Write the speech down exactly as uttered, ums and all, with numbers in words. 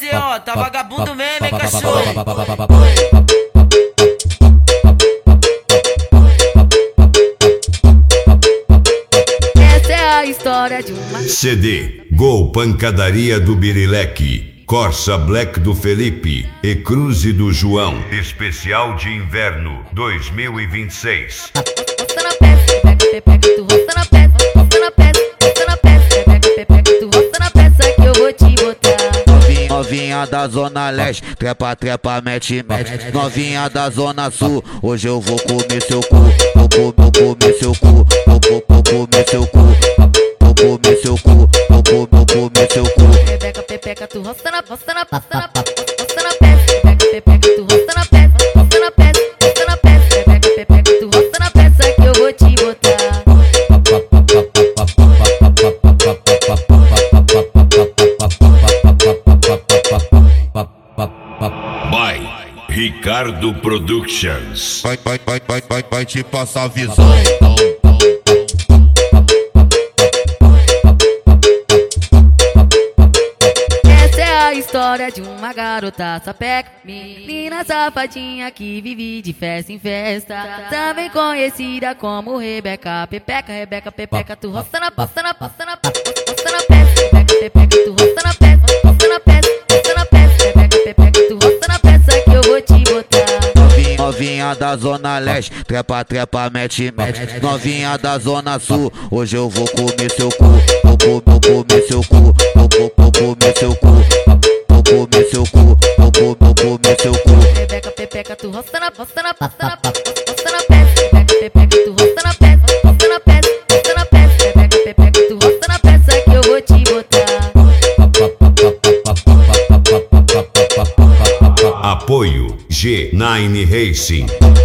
fazer, ó. Tá vagabundo mesmo, hein, cachorro? Essa é a história de uma C D Gol Pancadaria do Birileque, Corsa Black do Felipe e Cruze do João. Especial de Inverno dois mil e vinte e seis. Roça na peça, pega, pega, tu roça na peça, roça na peça, roça na peça, pega, pega, tu roça na peça que eu vou te botar. Novinha, novinha da Zona Leste, trepa, trepa, mete, mete. Novinha da Zona Sul, hoje eu vou comer seu cu, vou, vou, vou comer seu cu, vou, vou, vou comer seu cu, vou comer seu cu, vou, vou, vou comer seu cu. Pega, pega, tu roça na, roça na, roça na, roça na peça, pega, pega, tu roça na peça, roça na peça, roça na peça, pega, pega, tu roça na peça que eu vou te botar. By Ricardo Productions. Vai, vai, vai, vai, vai, vai te passar a visão. Essa é a história de uma garota sapeca, menina safadinha que vive de festa em festa, também conhecida como Rebeca Pepeca. Rebeca Pepeca, tu roça na, roça na, roça na, roça na peça, Rebeca Pepeca, tu roça na peça, roça na peça, roça na peça, Rebeca Pepeca, tu roça na peça que eu vou te botar. Novinha, novinha da Zona Leste, trepa, trepa, mete, mete. Novinha da Zona Sul, hoje eu vou comer seu cu, vou, vou, vou comer seu cu, vou, vou, vou comer seu cu, vou comer seu cu, vou, vou, vou comer seu cu. Rebeca Pepeca, tu roça na, roça na, roça na, roça na peça, Rebeca Pepeca, tu roça na peça, roça na peça, roça na peça, Rebeca Pepeca, tu roça na peça que eu vou te botar. Apoio G nove Racing.